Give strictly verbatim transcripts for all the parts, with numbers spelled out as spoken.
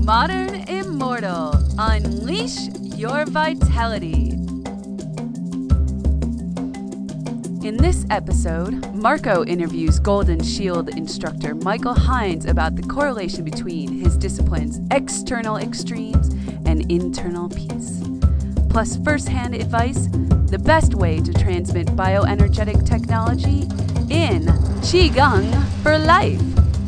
Modern Immortal. Unleash your vitality. In this episode, Marco interviews Golden Shield instructor Michael Hines about the correlation between his discipline's external extremes and internal peace. Plus first-hand advice, the best way to transmit bioenergetic technology in Qigong for Life.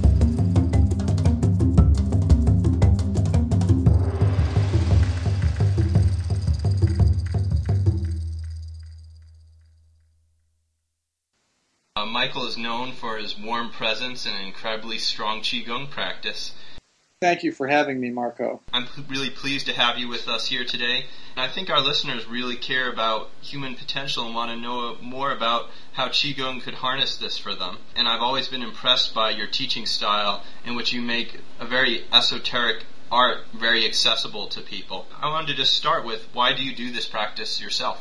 Uh, Michael is known for his warm presence and incredibly strong Qigong practice. Thank you for having me, Marco. I'm p- really pleased to have you with us here today. And I think our listeners really care about human potential and want to know more about how Qigong could harness this for them. And I've always been impressed by your teaching style in which you make a very esoteric art very accessible to people. I wanted to just start with, why do you do this practice yourself?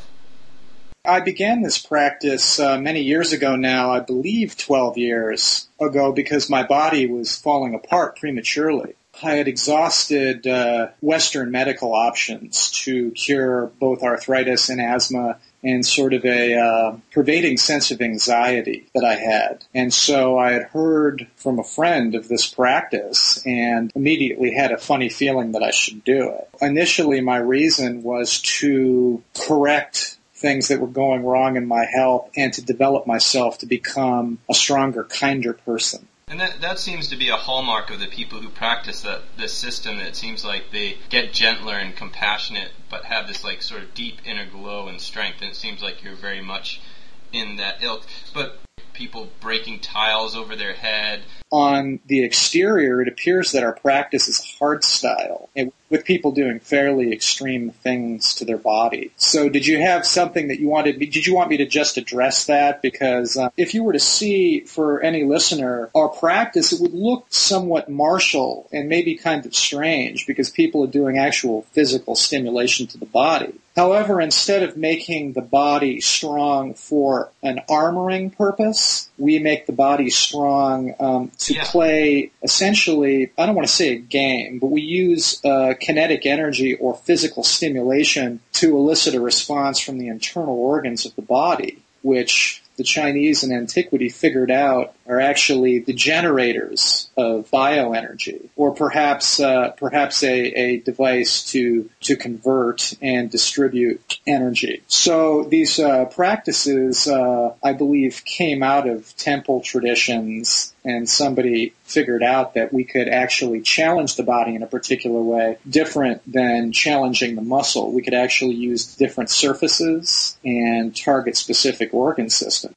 I began this practice uh, many years ago now, I believe twelve years ago, because my body was falling apart prematurely. I had exhausted uh, Western medical options to cure both arthritis and asthma and sort of a uh, pervading sense of anxiety that I had. And so I had heard from a friend of this practice and immediately had a funny feeling that I should do it. Initially, my reason was to correct things that were going wrong in my health and to develop myself to become a stronger, kinder person. And that that seems to be a hallmark of the people who practice that this system. That it seems like they get gentler and compassionate, but have this like sort of deep inner glow and strength. And it seems like you're very much in that ilk. But people breaking tiles over their head. On the exterior, it appears that our practice is hard style, with people doing fairly extreme things to their body. So did you have something that you wanted, did you want me to just address that? Because uh, if you were to see, for any listener, our practice, it would look somewhat martial and maybe kind of strange because people are doing actual physical stimulation to the body. However, instead of making the body strong for an armoring purpose, we make the body strong um, to yeah. play, essentially, I don't want to say a game, but we use uh, kinetic energy or physical stimulation to elicit a response from the internal organs of the body, which the Chinese in antiquity figured out are actually the generators of bioenergy, or perhaps uh, perhaps a, a device to to convert and distribute energy. So these uh, practices, uh, I believe, came out of temple traditions, and somebody figured out that we could actually challenge the body in a particular way, different than challenging the muscle. We could actually use different surfaces and target specific organ systems.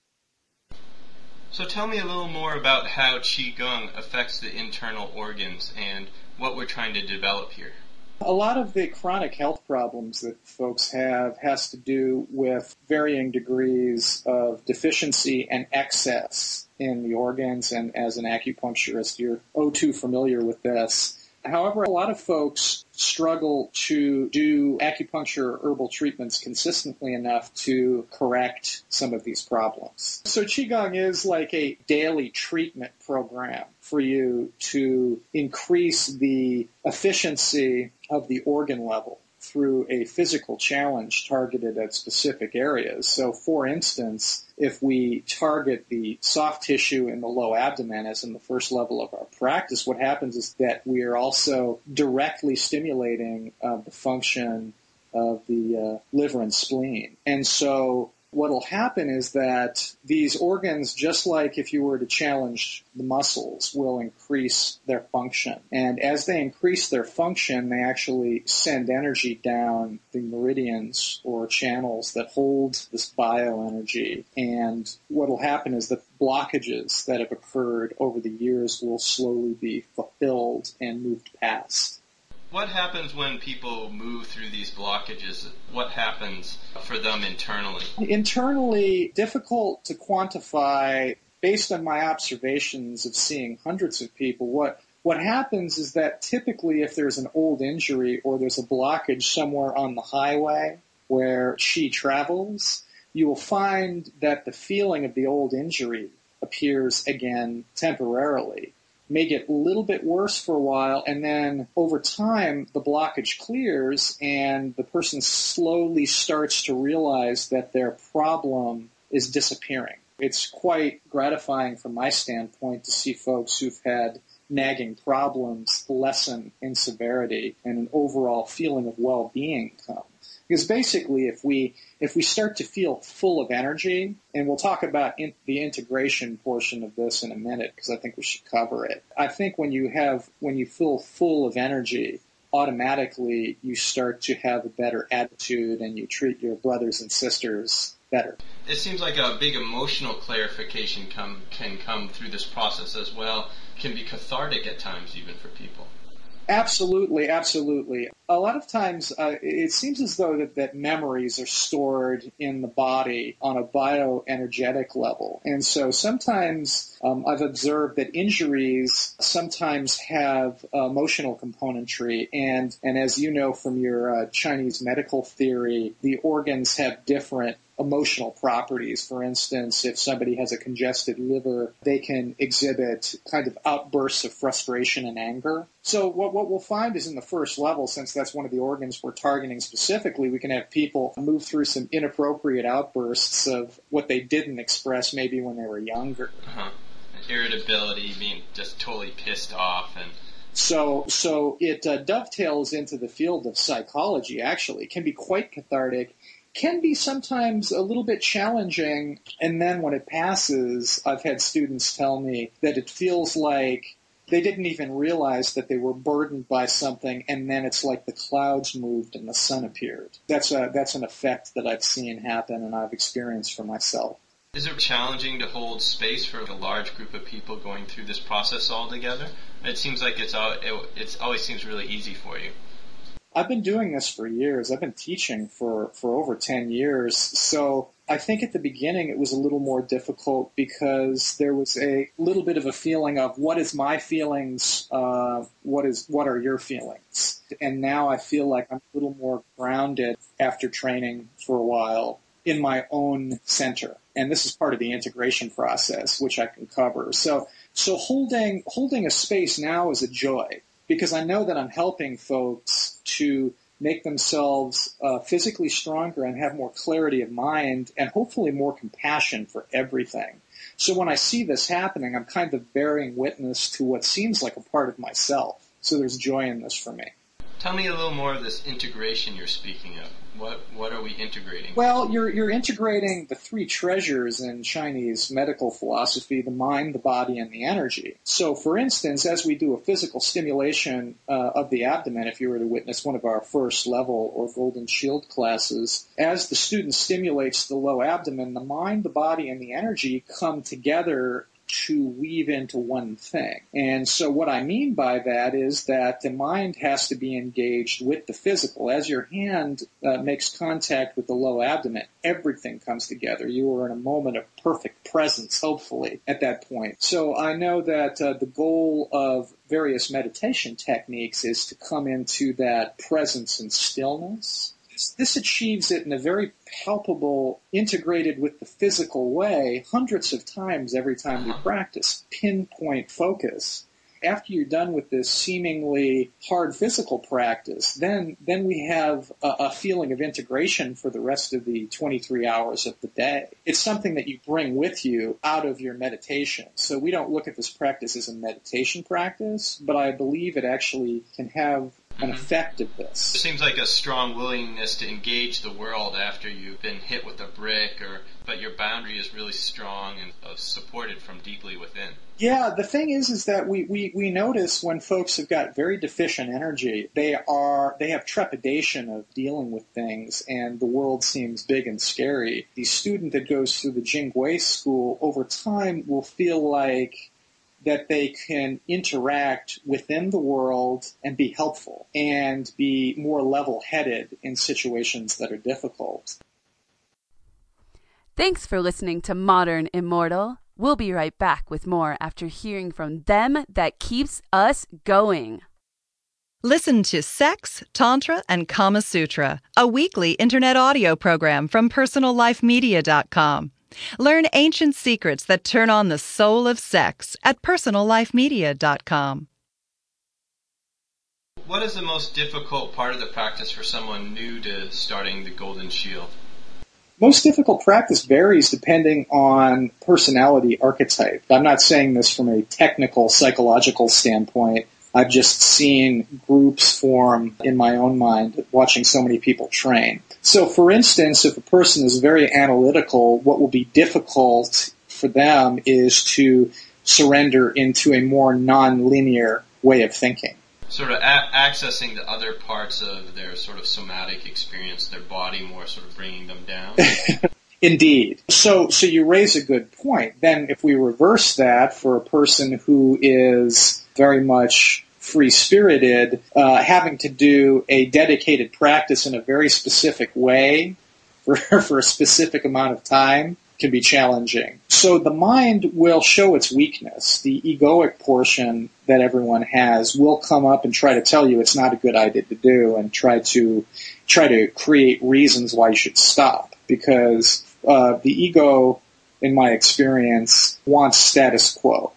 So tell me a little more about how Qigong affects the internal organs and what we're trying to develop here. A lot of the chronic health problems that folks have has to do with varying degrees of deficiency and excess in the organs, and as an acupuncturist, you're oh too familiar with this. However, a lot of folks struggle to do acupuncture or herbal treatments consistently enough to correct some of these problems. So Qigong is like a daily treatment program for you to increase the efficiency of the organ level through a physical challenge targeted at specific areas. So, for instance, if we target the soft tissue in the low abdomen, as in the first level of our practice, what happens is that we are also directly stimulating uh, the function of the uh, liver and spleen. And so what will happen is that these organs, just like if you were to challenge the muscles, will increase their function. And as they increase their function, they actually send energy down the meridians or channels that hold this bioenergy. And what will happen is that blockages that have occurred over the years will slowly be fulfilled and moved past. What happens when people move through these blockages? What happens for them internally? Internally, difficult to quantify based on my observations of seeing hundreds of people. What what happens is that typically if there's an old injury or there's a blockage somewhere on the highway where qi travels, you will find that the feeling of the old injury appears again temporarily. may get a little bit worse for a while, and then over time the blockage clears and the person slowly starts to realize that their problem is disappearing. It's quite gratifying from my standpoint to see folks who've had nagging problems lessen in severity and an overall feeling of well-being come. Because basically, if we if we start to feel full of energy, and we'll talk about in, the integration portion of this in a minute, because I think we should cover it. I think when you have when you feel full of energy, automatically you start to have a better attitude, and you treat your brothers and sisters better. It seems like a big emotional clarification come can come through this process as well. It can be cathartic at times, even for people. Absolutely, absolutely. A lot of times uh, it seems as though that, that memories are stored in the body on a bioenergetic level. And so sometimes um, I've observed that injuries sometimes have uh, emotional componentry. And, and as you know from your uh, Chinese medical theory, the organs have different emotional properties. For instance, if somebody has a congested liver, they can exhibit kind of outbursts of frustration and anger. So what, what we'll find is in the first level, since that's one of the organs we're targeting specifically, we can have people move through some inappropriate outbursts of what they didn't express maybe when they were younger. Uh-huh. And irritability, being just totally pissed off and So, so it uh, dovetails into the field of psychology, actually. It can be quite cathartic, can be sometimes a little bit challenging, and then when it passes, I've had students tell me that it feels like they didn't even realize that they were burdened by something, and then it's like the clouds moved and the sun appeared. That's a, that's an effect that I've seen happen and I've experienced for myself. Is it challenging to hold space for a large group of people going through this process all together? It seems like it's it, it's always seems really easy for you. I've been doing this for years. I've been teaching for, for over ten years. So I think at the beginning it was a little more difficult because there was a little bit of a feeling of what is my feelings, uh, what is what are your feelings? And now I feel like I'm a little more grounded after training for a while in my own center. And this is part of the integration process, which I can cover. So so holding holding a space now is a joy, because I know that I'm helping folks to make themselves uh, physically stronger and have more clarity of mind and hopefully more compassion for everything. So when I see this happening, I'm kind of bearing witness to what seems like a part of myself. So there's joy in this for me. Tell me a little more of this integration you're speaking of. What what are we integrating? Well, you're you're integrating the three treasures in Chinese medical philosophy: the mind, the body, and the energy. So, for instance, as we do a physical stimulation uh, of the abdomen, if you were to witness one of our first level or Golden Shield classes, as the student stimulates the low abdomen, the mind, the body, and the energy come together to weave into one thing. And so what I mean by that is that the mind has to be engaged with the physical. As your hand uh, makes contact with the low abdomen, everything comes together. You are in a moment of perfect presence, hopefully, at that point. So I know that uh, the goal of various meditation techniques is to come into that presence and stillness. This achieves it in a very palpable, integrated with the physical way, hundreds of times every time we practice, pinpoint focus. After you're done with this seemingly hard physical practice, then then we have a, a feeling of integration for the rest of the twenty-three hours of the day. It's something that you bring with you out of your meditation. So we don't look at this practice as a meditation practice, but I believe it actually can have an effect of this. It seems like a strong willingness to engage the world after you've been hit with a brick, or but your boundary is really strong and uh, supported from deeply within. Yeah, the thing is, is that we, we, we notice when folks have got very deficient energy, they are they have trepidation of dealing with things, and the world seems big and scary. The student that goes through the Jingwei school over time will feel like that they can interact within the world and be helpful and be more level-headed in situations that are difficult. Thanks for listening to Modern Immortal. We'll be right back with more after hearing from them that keeps us going. Listen to Sex, Tantra, and Kama Sutra, a weekly internet audio program from personal life media dot com. Learn ancient secrets that turn on the soul of sex at personal life media dot com. What is the most difficult part of the practice for someone new to starting the Golden Shield? Most difficult practice varies depending on personality archetype. I'm not saying this from a technical psychological standpoint. I've just seen groups form in my own mind watching so many people train. So, for instance, if a person is very analytical, what will be difficult for them is to surrender into a more non-linear way of thinking. Sort of a- accessing the other parts of their sort of somatic experience, their body more sort of bringing them down. Indeed. So, so you raise a good point. Then if we reverse that for a person who is very much free-spirited, uh, having to do a dedicated practice in a very specific way for, for a specific amount of time can be challenging. So the mind will show its weakness. The egoic portion that everyone has will come up and try to tell you it's not a good idea to do and try to try to create reasons why you should stop. Because uh, the ego, in my experience, wants status quo.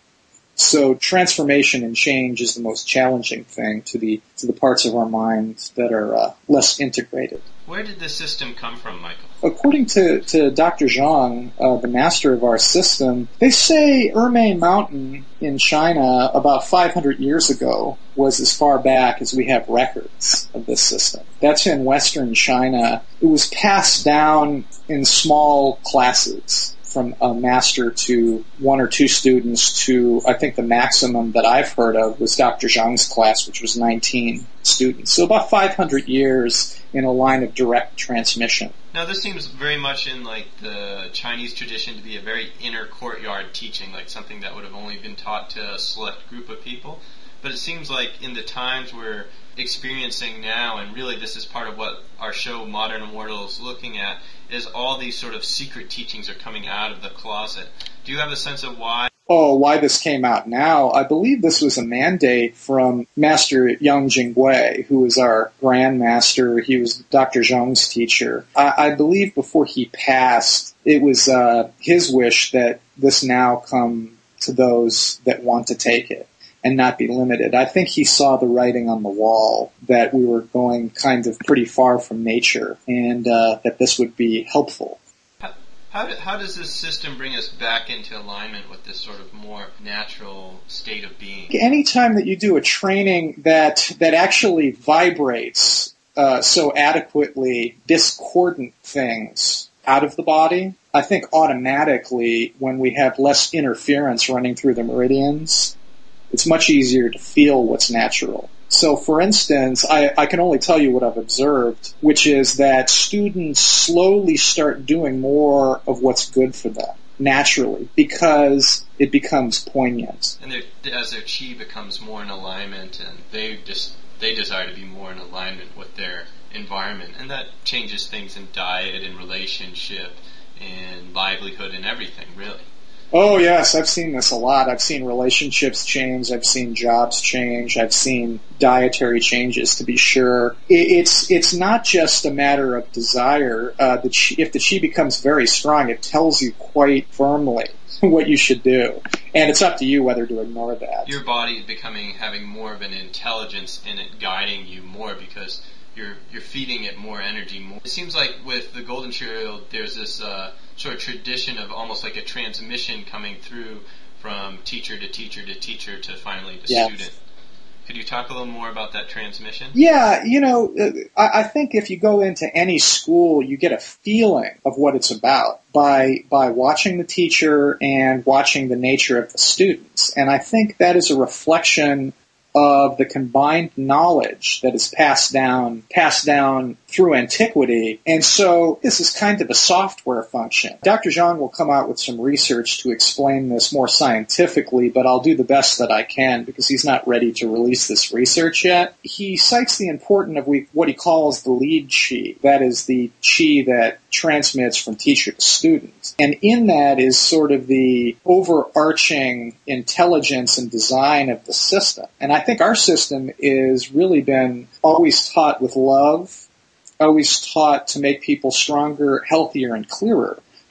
So transformation and change is the most challenging thing to the to the parts of our minds that are uh, less integrated. Where did this system come from, Michael? According to, to Doctor Zhang, uh, the master of our system, they say Ermei Mountain in China about five hundred years ago was as far back as we have records of this system. That's in Western China. It was passed down in small classes from a master to one or two students to, I think the maximum that I've heard of was Doctor Zhang's class, which was nineteen students. So about five hundred years in a line of direct transmission. Now this seems very much in like the Chinese tradition to be a very inner courtyard teaching, like something that would have only been taught to a select group of people. But it seems like in the times we're experiencing now, and really this is part of what our show Modern Immortal is looking at, is all these sort of secret teachings are coming out of the closet. Do you have a sense of why? Oh, why this came out now? I believe this was a mandate from Master Yang Jingwei, who was our grandmaster. He was Doctor Zhang's teacher. I, I believe before he passed, it was uh, his wish that this now come to those that want to take it and not be limited. I think he saw the writing on the wall that we were going kind of pretty far from nature and uh, that this would be helpful. How, do, how does this system bring us back into alignment with this sort of more natural state of being? Anytime that you do a training that that actually vibrates uh, so adequately discordant things out of the body, I think automatically when we have less interference running through the meridians, it's much easier to feel what's natural. So, for instance, I, I can only tell you what I've observed, which is that students slowly start doing more of what's good for them, naturally, because it becomes poignant. And as their chi becomes more in alignment, and they just they desire to be more in alignment with their environment, and that changes things in diet and relationship and livelihood and everything, really. Oh, yes, I've seen this a lot. I've seen relationships change. I've seen jobs change. I've seen dietary changes, to be sure. It's it's not just a matter of desire. Uh, the chi, if the chi becomes very strong, it tells you quite firmly what you should do. And it's up to you whether to ignore that. Your body is becoming, having more of an intelligence in it, guiding you more because you're you're feeding it more energy. More. It seems like with the Golden Shield, there's this uh, sort of tradition of almost like a transmission coming through from teacher to teacher to teacher to finally the yes. student. Could you talk a little more about that transmission? Yeah, you know, I, I think if you go into any school, you get a feeling of what it's about by by watching the teacher and watching the nature of the students. And I think that is a reflection of the combined knowledge that is passed down, passed down through antiquity. And so this is kind of a software function. Doctor Zhang will come out with some research to explain this more scientifically, but I'll do the best that I can because he's not ready to release this research yet. He cites the importance of what he calls the lead chi. That is the chi that transmits from teacher to student. And in that is sort of the overarching intelligence and design of the system. And I think our system is really been always taught with love, always taught to make people stronger, healthier, and clearer.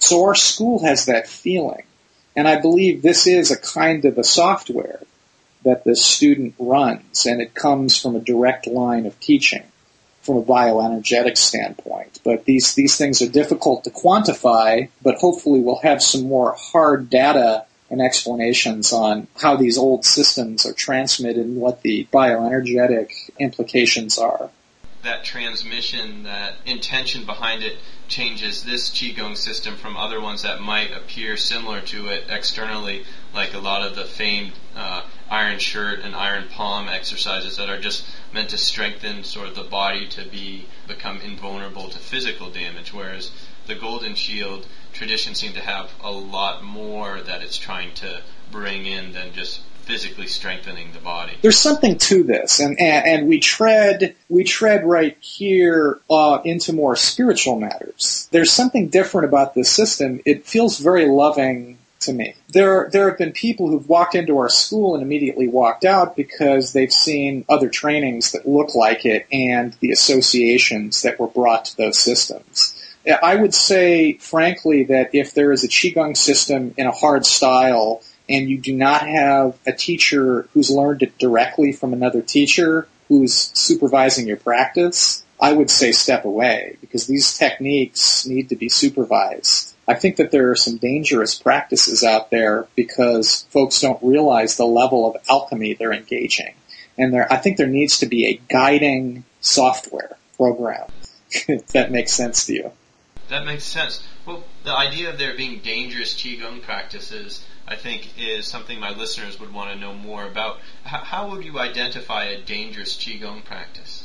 So our school has that feeling. And I believe this is a kind of a software that the student runs, and it comes from a direct line of teaching from a bioenergetic standpoint. But these, these things are difficult to quantify, but hopefully we'll have some more hard data and explanations on how these old systems are transmitted and what the bioenergetic implications are. That transmission, that intention behind it changes this Qigong system from other ones that might appear similar to it externally, like a lot of the famed uh, iron shirt and iron palm exercises that are just meant to strengthen sort of the body to be become invulnerable to physical damage, whereas the Golden Shield tradition seemed to have a lot more that it's trying to bring in than just physically strengthening the body. There's something to this, and and, and we tread we tread right here uh, into more spiritual matters. There's something different about this system. It feels very loving to me. There there have been people who've walked into our school and immediately walked out because they've seen other trainings that look like it and the associations that were brought to those systems. I would say, frankly, that if there is a Qigong system in a hard style and you do not have a teacher who's learned it directly from another teacher who's supervising your practice, I would say step away, because these techniques need to be supervised. I think that there are some dangerous practices out there because folks don't realize the level of alchemy they're engaging. And there, I think there needs to be a guiding software program, if that makes sense to you. That makes sense. Well, the idea of there being dangerous Qigong practices, I think, is something my listeners would want to know more about. H- how would you identify a dangerous Qigong practice?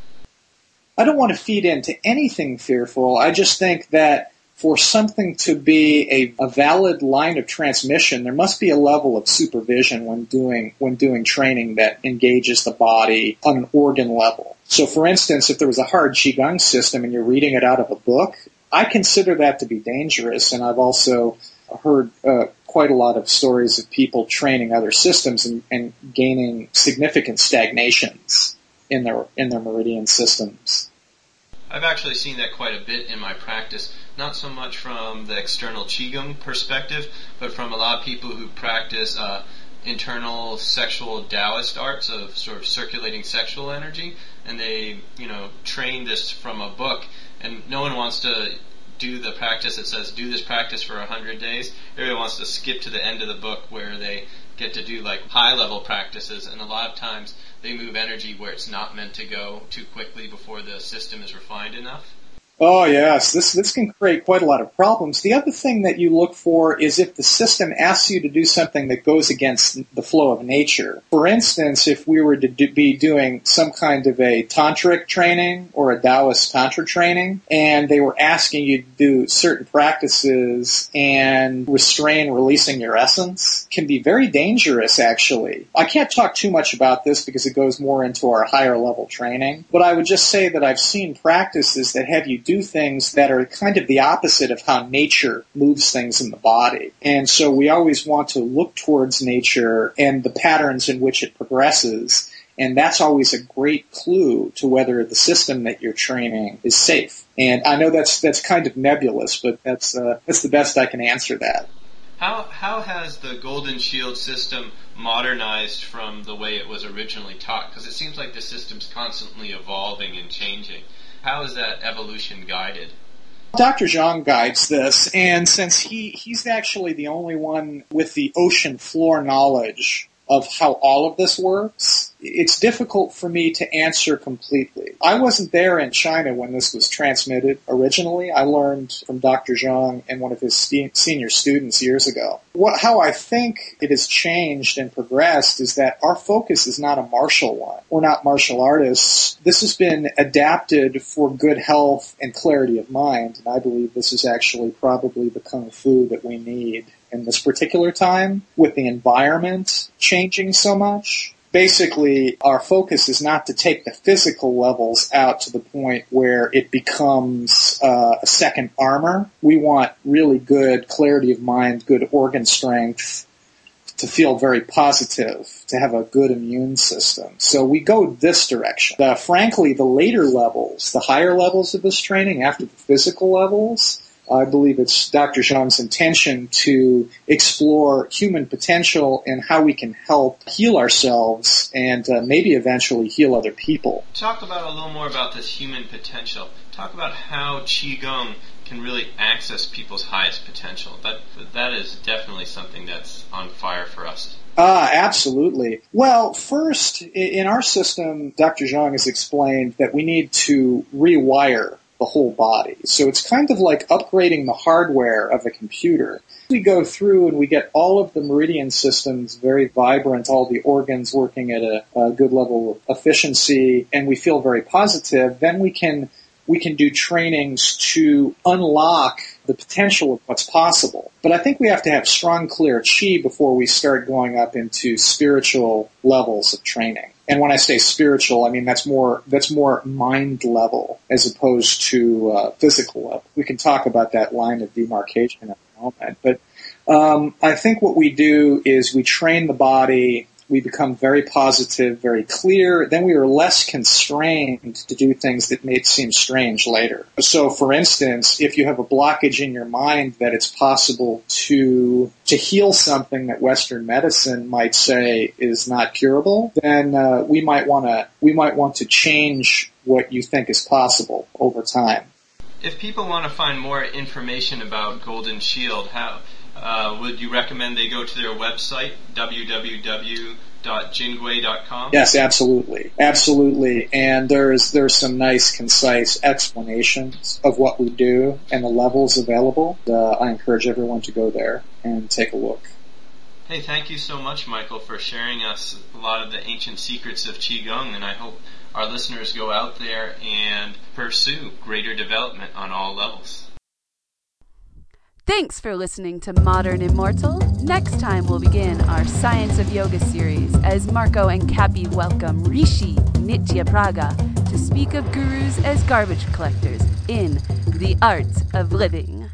I don't want to feed into anything fearful. I just think that for something to be a, a valid line of transmission, there must be a level of supervision when doing when doing training that engages the body on an organ level. So, for instance, if there was a hard Qigong system and you're reading it out of a book, I consider that to be dangerous, and I've also heard uh, quite a lot of stories of people training other systems and, and gaining significant stagnations in their in their meridian systems. I've actually seen that quite a bit in my practice, not so much from the external Qigong perspective, but from a lot of people who practice uh, internal sexual Taoist arts of sort of circulating sexual energy, and they, you know, train this from a book, and no one wants to do the practice that says do this practice for a hundred days. Everyone wants to skip to the end of the book where they get to do like high level practices, and a lot of times they move energy where it's not meant to go too quickly before the system is refined enough. Oh, yes. This this can create quite a lot of problems. The other thing that you look for is if the system asks you to do something that goes against the flow of nature. For instance, if we were to do, be doing some kind of a tantric training or a Taoist tantra training, and they were asking you to do certain practices and restrain releasing your essence, can be very dangerous, actually. I can't talk too much about this because it goes more into our higher level training, but I would just say that I've seen practices that have you do things that are kind of the opposite of how nature moves things in the body. And so we always want to look towards nature and the patterns in which it progresses, and that's always a great clue to whether the system that you're training is safe. And I know that's that's kind of nebulous, but that's uh, that's the best I can answer that. How how has the Golden Shield system modernized from the way it was originally taught? Because it seems like the system's constantly evolving and changing. How is that evolution guided? Doctor Zhang guides this, and since he, he's actually the only one with the ocean floor knowledge of how all of this works, it's difficult for me to answer completely. I wasn't there in China when this was transmitted originally. I learned from Doctor Zhang and one of his st- senior students years ago. What, how I think it has changed and progressed is that our focus is not a martial one. We're not martial artists. This has been adapted for good health and clarity of mind, and I believe this is actually probably the kung fu that we need in this particular time, with the environment changing so much. Basically, our focus is not to take the physical levels out to the point where it becomes uh, a second armor. We want really good clarity of mind, good organ strength, to feel very positive, to have a good immune system. So we go this direction. Uh, frankly, the later levels, the higher levels of this training after the physical levels, I believe it's Doctor Zhang's intention to explore human potential and how we can help heal ourselves and uh, maybe eventually heal other people. Talk about a little more about this human potential. Talk about how Qigong can really access people's highest potential. That that is definitely something that's on fire for us. Ah, absolutely. Well, first, in our system, Doctor Zhang has explained that we need to rewire the whole body. So it's kind of like upgrading the hardware of a computer. We go through and we get all of the meridian systems very vibrant, all the organs working at a, a good level of efficiency, and we feel very positive. Then we can we can do trainings to unlock the potential of what's possible. But I think we have to have strong, clear chi before we start going up into spiritual levels of training. And when I say spiritual, I mean that's more that's more mind level as opposed to uh, physical level. We can talk about that line of demarcation in a moment. But um, I think what we do is we train the body. We become very positive, very clear. Then we are less constrained to do things that may seem strange later. So, for instance, if you have a blockage in your mind that it's possible to to heal something that Western medicine might say is not curable, then uh, we might want to we might want to change what you think is possible over time. If people want to find more information about Golden Shield, how Uh, would you recommend they go to their website, w w w dot jingwei dot com? Yes, absolutely. Absolutely. And there's there's some nice, concise explanations of what we do and the levels available. Uh, I encourage everyone to go there and take a look. Hey, thank you so much, Michael, for sharing us a lot of the ancient secrets of Qigong, and I hope our listeners go out there and pursue greater development on all levels. Thanks for listening to Modern Immortal. Next time we'll begin our Science of Yoga series as Marco and Cappy welcome Rishi Nitya Praga to speak of gurus as garbage collectors in The Art of Living.